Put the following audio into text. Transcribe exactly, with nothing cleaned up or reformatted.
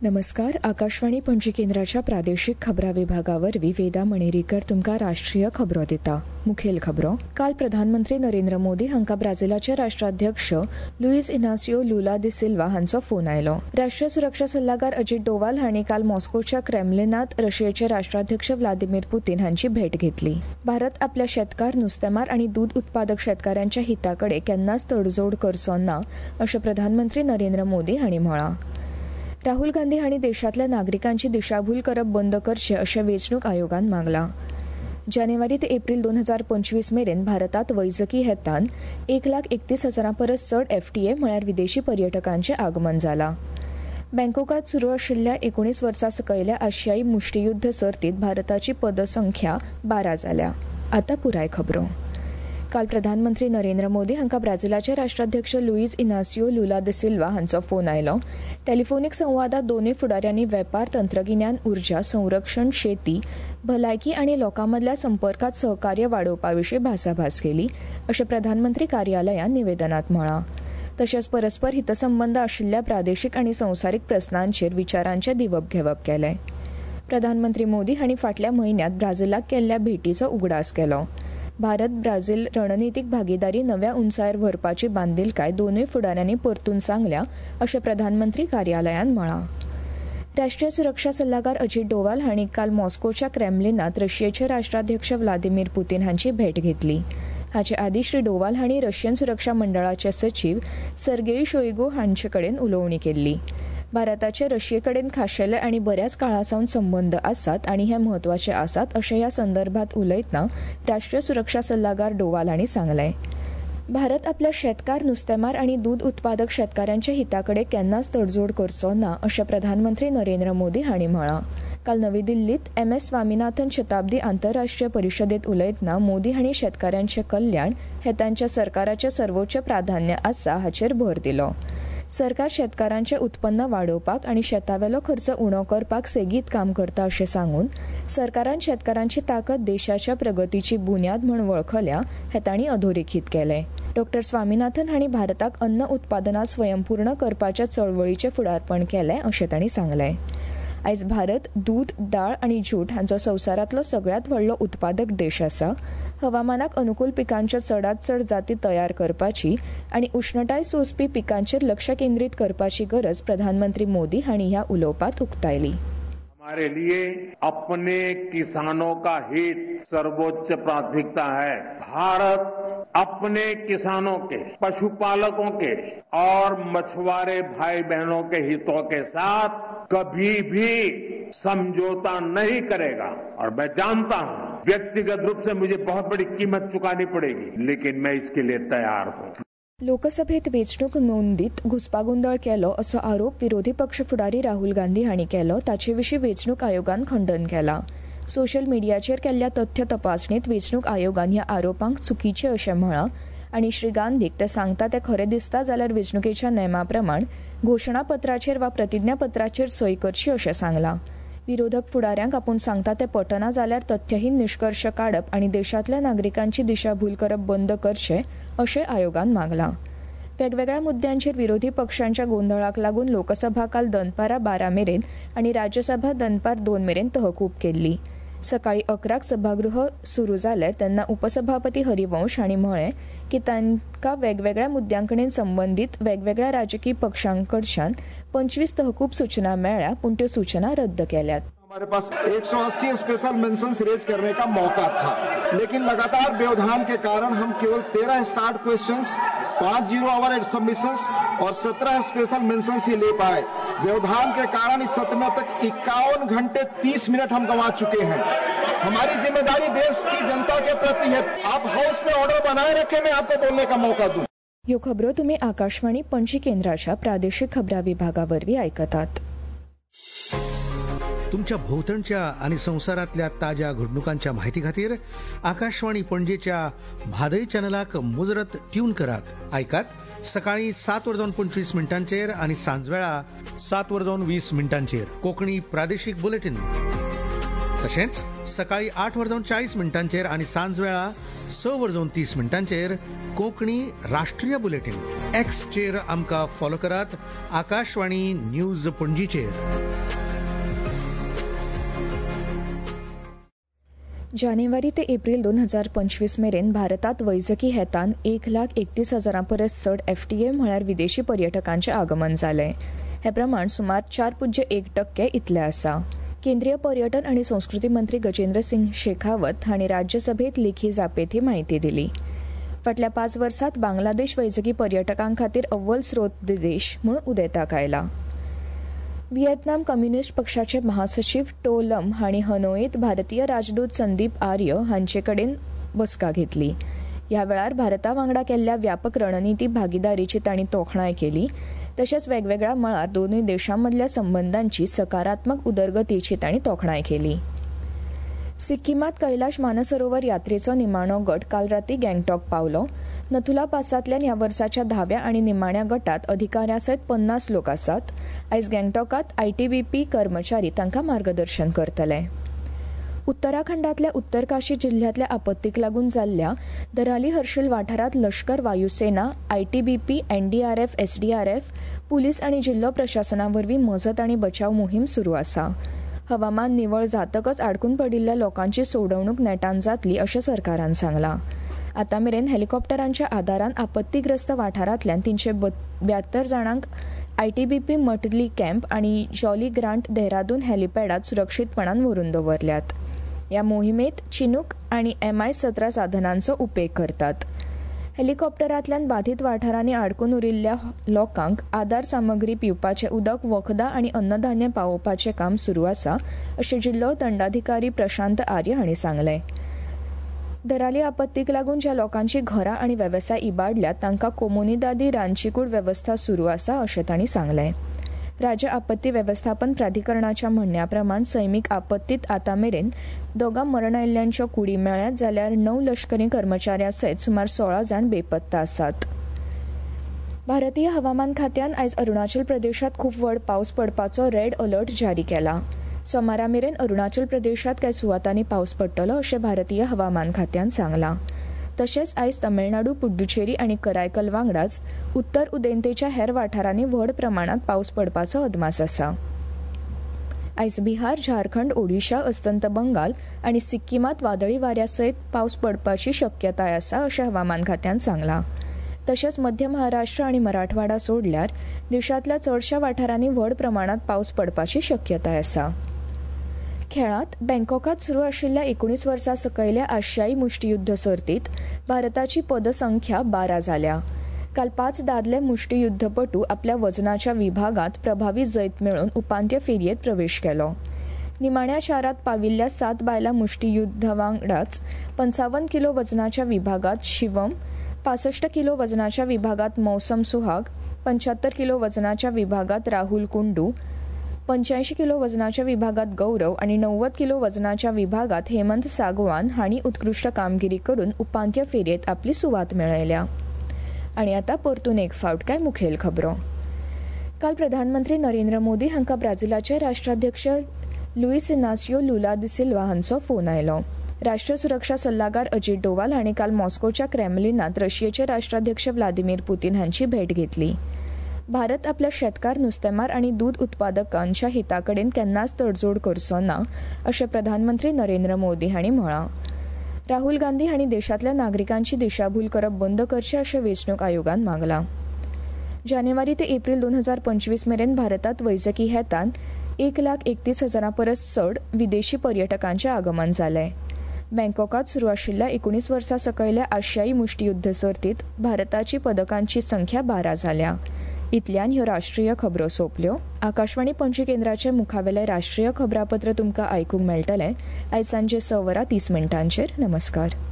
नमस्कार. आकाशवाणी पणजी केंद्राच्या प्रादेशीक खबरां विभागावरवीं वेदा मणेरीकर तुमकां राष्ट्रीय खबरो दिता. मुखेल खबरो. काल प्रधानमंत्री नरेंद्र मोदी हांकां ब्राझीलाचे राष्ट्राध्यक्ष लुईस इनासियो लुला दी सिल्वा हांचो फोन आयलो. राष्ट्रीय सुरक्षा सल्लागार अजित डोवाल हांणी काल मॉस्कोच्या क्रेमलिनात रशियेचे राष्ट्राध्यक्ष व्लादिमीर पुतीन हांची भेट घेतली. भारत आपल्या शेतकार, नुस्तेमार आनी दूध उत्पादक शेतकारांच्या हिताकडे केन्नाच तडजोड करचो ना अशें प्रधानमंत्री नरेंद्र मोदी हांणी म्हळां. राहुल गांधी हांणी देशांतल्या नागरिकांची दिशाभूल करप बंद करचें अशें वेंचणूक आयोगान मागलां. जानेवारी ते एप्रील दोन हजार पंचवीस मेरेन भारतांत वैजकी हेतान एक लाख एकतीस हजारां परस चड एफटीए म्हळ्यार विदेशी पर्यटकांचें आगमन जालां. बँकॉकांत सुरू आशिल्ल्या एकुणीस वर्सां सकयल्या आशियाई मुष्टियुध्द सर्तींत भारताची पदसंख्या बारा जाल्या. आतां पुराय खबरो. काल प्रधानमंत्री नरेंद्र मोदी हांकां ब्राझीलाचे राष्ट्राध्यक्ष लुईस इनासियो लुला दी सिल्वा हांचो फोन आयलो. टेलिफोनीक संवादात दोनूय फुडाऱ्यांनी वेपार, तंत्रगिन्यान, उर्जा, संरक्षण, शेती, भलायकी आनी लोकांमदल्या संपर्कांत सहकार्य वाडोवपा विशीं भासाभास केली अशें प्रधानमंत्री कार्यालयान निवेदनांत म्हळां. तशेंच परस्पर हितसंबंद आशिल्ल्या प्रादेशीक आनी संवसारीक प्रस्नांचेर विचारांचें दिवप घेवप केलें. प्रधानमंत्री मोदी हांणी फाटल्या म्हयन्यांत ब्राझीलाक केल्ल्या भेटीचो उगडास केलो. भारत ब्राझील रणनीतीक भागीदारी नव्या उंचायेर व्हरपाची बांदिलकाय दोनूय फुडाऱ्यांनी परतून सांगल्या अशें प्रधानमंत्री कार्यालयान म्हळां. राष्ट्रीय सुरक्षा सल्लागार अजित डोवाल हांणी काल मॉस्कोच्या क्रेमलिनात रशियेचे राष्ट्राध्यक्ष व्लादिमीर पुतीन हांची भेट घेतली. हाचे आदी श्री डोवाल हांणी रशियन सुरक्षा मंडळाचे सचीव सर्गेई शोइगू हांचे कडेन उलोवणी केल्ली. भारताचे रशिये कडेन खाशेले आनी बऱ्याच काळासावन संबंद आसात आनी हे म्हत्वाचे आसात अशें ह्या संदर्भात उलयतना राष्ट्रीय सुरक्षा सल्लागार डोवाल हांणी सांगलें. भारत आपल्या शेतकार, नुस्तेमार आनी दूध उत्पादक शेतकारांच्या हिताकडे केन्नाच तडजोड करचो ना अशें प्रधानमंत्री नरेंद्र मोदी हांणी म्हळां. काल नवी दिल्लीत एम एस स्वामीनाथन शताब्दी आंतरराष्ट्रीय परिशदेत उलयतना मोदी हांणी शेतकारांचें कल्याण हें तांच्या सरकाराचें सर्वोच्च प्राधान्य आसा हाचेर भर दिलो. सरकार शेतकारांचें उत्पन्न वाडोवपाक आनी शेतावेलो खर्च उणो करपाक सेगीत काम करता अशें सांगून सरकारान शेतकारांची ताकद देशाच्या प्रगतीची बुन्याद म्हूण वळखल्या हें तांणी अधोरेखीत केलें. डॉ स्वामीनाथन हांणी भारताक अन्न उत्पादनांत स्वयंपूर्ण करपाच्या चळवळीचें फुडारपण केलें अशें तांणी सांगलें. आयज भारत दूद, दाळ आनी ज्यूट हांचो संवसारांतलो सगळ्यांत व्हडलो उत्पादक देश आसा. हवामानाक अनुकूल पिकांच्यो चडांत चड जाती तयार करपाची आनी उश्णताय सोंसपी पिकांचेर लक्ष केंद्रीत करपाची गरज प्रधानमंत्री मोदी हांणी ह्या उलोवपांत उक्तायली. हमारे लिए अपने किसानों का हित सर्वोच्च प्राथमिकता है. भारत अपने किसानों के, पशुपालकों के और मछुआरे भाई बहनों के हितों के साथ कभी भी समझौता नहीं करेगा. और मैं जानता हूं व्यक्तिगत रूप से मुझे बहुत बड़ी कीमत चुकानी पड़ेगी, लेकिन मैं इसके लिए तैयार हूं. लोकसभेत वेंचणूक नोंदीत घुसपागोंदळ केलो असो आरोप विरोधी पक्ष फुडारी राहुल गांधी हांणी केलो. ताचे विशीं वेंचणूक आयोगान खंडन केलां. सोशल मिडियाचेर केल्ल्या तथ्य तपासणीत वेंचणूक आयोगान ह्या आरोपांक चुकीचे अशें म्हळां आनी श्री गांधीक ते सांगता ते खरें दिसता जाल्यार वेंचणुकेच्या नेमा प्रमाण घोशणापत्राचेर वा प्रतिज्ञापत्राचेर सय करची अशें सांगलां. विरोधक फुडाऱ्यांक आपूण सांगता ते पटना जाल्यार तथ्यहीन निश्कर्श काडप आनी देशांतल्या नागरिकांची दिशाभूल करप बंद करचें अशें आयोगान मागलां. वेगवेगळ्या मुद्द्यांचेर विरोधी पक्षांच्या गोंधळाक लागून लोकसभा काल दनपारा बारा मेरेन आनी राज्यसभा दनपार दोन मेरेन तहकूब केल्ली. सकाळी अकराक सभागृह सुरू जालें तेन्ना उपसभापती हरिवंश हांणी म्हळें की तांकां वेगवेगळ्या मुद्द्यांकडेन संबंदीत वेगवेगळ्या राजकीय पक्षांकडच्यान पंचवीस तहकूब सूचना मेळ्ळ्या पूण त्यो सूचना रद्द केल्यात. हमारे पास एक सौ अस्सी स्पेशल मेंशंस रेज करने का मौका था, लेकिन लगातार व्यवधान के कारण हम केवल तेरह स्टार्ट क्वेश्चंस, पाँच जीरो आवर सबमिशंस और सत्रह स्पेशल मेंशंस ही ले पाए. व्यवधान के कारण इस सत्र में तक इक्यावन घंटे तीस मिनट हम गंवा चुके हैं. हमारी जिम्मेदारी देश की जनता के प्रति है. आप हाउस में ऑर्डर बनाए रखें, मैं आपको बोलने का मौका दूं. ह्यो खबरो तुमी आकाशवाणी पणजी केंद्राच्या प्रादेशीक खबरां विभागावरवीं आयकतात. तुमच्या भोवतणच्या आणि संसारातल्या ताज्या घडणुकांच्या माहिती खातीर आकाशवाणी पणजेच्या म्हादय चॅनलाक मुजरत ट्यून करात. आयकात सकाळी सात वरजावन पंचवीस मिनटांचेर आणि सांजवेळा सात वरजावन वीस मिनटांचेर कोंकणी प्रादेशीक बुलेटिन. तशेंच सकाळी आठ वरजावन चाळीस मिनटांचेर आणि सांजवेळा स वरजोन तीस मिनटांचेर कोंकणी राष्ट्रीय बुलेटिन एक्सचेर आमकां फॉलो करात. आकाशवाणी न्यूज पणजीचेर. जानेवारी ते एप्रिल दोन हजार पंचवीस मेरेन भारतात वैजकी हेतान एक लाख एकतीस हजारां परस चड एफटीए म्हळ्यार विदेशी पर्यटकांचे आगमन जालें. हे प्रमाण सुमार चार पुज्य एक टक्के इतले आसा. केंद्रीय पर्यटन आणि संस्कृती मंत्री गजेंद्र सिंग शेखावत हांणी राज्यसभेत लेखी जापेत ही म्हायती दिली. फाटल्या पाच वर्सांत बांगलादेश वैजकी पर्यटकां खातीर अव्वल स्रोत देश म्हूण उदेताक आयला. व्हिएतनाम कम्युनिस्ट पक्षाचे महासचिव टो लम हांणी हनोईत भारतीय राजदूत संदीप आर्य हांचे कडेन बसका घेतली. ह्या वेळार भारता वांगडा केल्ल्या व्यापक रणनीती भागीदारीची तांणी तोखणाय केली. तशेंच वेगवेगळ्या मळार दोनूय देशांमदल्या संबंधांची सकारात्मक उदरगतीची तांणी तोखणाय केली. सिक्कीमात कैलाश मानसरोवर यात्रेचो निमाणो गट काल राती गँगटॉक पावलो. नथुला पासांतल्यान ह्या वर्साच्या धाव्या आनी निमाण्या गटात अधिकाऱ्यां सयत पन्नास लोक आसात. आयज गँगटॉकात आयटीबीपी कर्मचारी तांकां मार्गदर्शन करतले. उत्तराखंडातल्या उत्तरकाशी जिल्ह्यातल्या आपत्तीक लागून जाल्ल्या दराली हर्शिल वाठारात लष्कर, वायुसेना, आयटीबीपी, एनडीआरएफ, एसडीआरएफ, पुलीस आनी जिल्लो प्रशासना वरवीं मजत आनी बचाव मोहीम सुरू आसा. हवामान निवळ जातकच आडकून पडिल्ल्या लोकांची सोडवणूक नेटान जातली अशें सरकारान सांगलां. आतां मेरेन हेलिकॉप्टरांच्या आदारान आपत्तीग्रस्त वाठारांतल्यान तीनशे ब्यात्तर जाणांक आयटीबीपी मटली कॅम्प आनी जॉली ग्रांट देहरादून हेलिपॅडात सुरक्षीतपणान व्हरून दवरल्यात. ह्या मोहिमेत चिनूक आनी एम आय सतरा साधनांचो उपेग करतात. हेलिकॉप्टरांतल्यान बाधित वाठारांनी आडकून उरिल्ल्या लोकांक आदार सामग्री, पिवपाचें उदक, वखदां आनी अन्नधान्य पावोवपाचें काम सुरू आसा अशें जिल्लो दंडाधिकारी प्रशांत आर्य हांणी सांगलें. दराली आपत्तीक लागून ज्या लोकांची घरां आनी वेवसाय इबाडल्यात तांकां कोमुनिदादी रांदचीकूड वेवस्था सुरू आसा अशें तांणी सांगलें. राज्य आपत्ती वेवस्थापन प्राधिकरणाच्या म्हणण्या प्रमाण सैमीक आपत्तीत आतां मेरेन दोगां मरण आयिल्ल्यांच्यो कुडी मेळ्ळ्यात जाल्यार णव लश्करी कर्मचाऱ्यां सयत सुमार सोळा जाण बेपत्ता आसात. भारतीय हवामान खात्यान आयज अरुणाचल प्रदेशात खूप व्हड पावस पडपाचो रेड अलर्ट जारी केला. सोमारा मेरेन अरुणाचल प्रदेशात कांय सुवातांनी पावस पडटलो अशें भारतीय हवामान खात्यान सांगलां. तशेंच आयज तमिळनाडू, पुड्डुचेरी आनी करायकल वांगडाच उत्तर उदेंतेच्या हेर वाठारांनी व्हड प्रमाणात पावस पडपाचो अदमास आसा. आयज बिहार, झारखंड, ओडिशा, अस्तंत बंगाल आनी सिक्कीमात वादळी वाऱ्या सयत पावस पडपाची शक्यताय आसा अशें हवामान खात्यान सांगलां. तशेंच मध्य महाराष्ट्र आनी मराठवाडा सोडल्यार देशांतल्या चडशा वाठारांनी व्हड प्रमाणात पावस पडपाची शक्यताय आसा. खेळांत बँकॉकात सुरू आशिल्ल्या एकोणीस वर्सां सकयल्या आशियाई मुष्टियुद्ध सर्तीत भारताची पदसंख्या बारा जाल्या. काल पाच दादले मुष्टियुद्धपटू आपल्या वजनाच्या विभागात प्रभावी जैत मेळोवन उपांत्य फेरयेत प्रवेश केलो. निमाण्या शारात पाविल्ल्या सात बायलां मुष्टियुद्धा वांगडाच पंचावन्न किलो वजनाच्या विभागात शिवम, पासष्ट किलो वजनाच्या विभागात मौसम सुहाग, पंच्याहत्तर किलो वजनाच्या विभागात राहुल कुंडू, पंच्याऐंशी किलो वजनाच्या विभागात गौरव आणि नव्वद किलो वजनाच्या विभागात हेमंत सागवान हांणी उत्कृष्ट कामगिरी करून उपांत्य फेरयेत आपली सुवात मेळयल्या. आणि आता परतून एक फावट काय मुखेल खबरो. काल प्रधानमंत्री नरेंद्र मोदी हांका ब्राझीलाचे राष्ट्राध्यक्ष लुईस इनासियो लुला दा सिल्वा हांचो फोन आयलो. राष्ट्रीय सुरक्षा सल्लागार अजित डोवाल हांणी काल मॉस्कोच्या क्रेमलिनात रशियेचे राष्ट्राध्यक्ष व्लादिमीर पुतीन हांची भेट घेतली. भारत आपल्या शेतकार, नुस्तेमार आनी दूध उत्पादकांच्या हिताकडेन केन्नाच तडजोड करचो ना अशें प्रधानमंत्री नरेंद्र मोदी हांणी म्हळां. राहुल गांधी हांणी देशांतल्या नागरिकांची दिशाभूल करप बंद करचें अशें वेंचणूक आयोगान मागलां. जानेवारी ते एप्रिल दोन हजार पंचवीस मेरेन भारतात वैजकी हेतान एक लाख एकतीस हजारां परस चड विदेशी पर्यटकांचें आगमन जालें. बँकॉकात सुरू आशिल्ल्या एकोणीस वर्सां सकयल्या आशियाई मुष्टियुद्ध सर्तीत भारताची पदकांची संख्या बारा जाल्या. इतल्यान ह्यो राष्ट्रीय खबरो सोंपल्यो. आकाशवाणी पणजी केंद्राचे मुखावेले राष्ट्रीय खबरापत्र तुमकां आयकूंक मेळटलें आयज सांजे स वरां तीस मिनटांचेर. नमस्कार.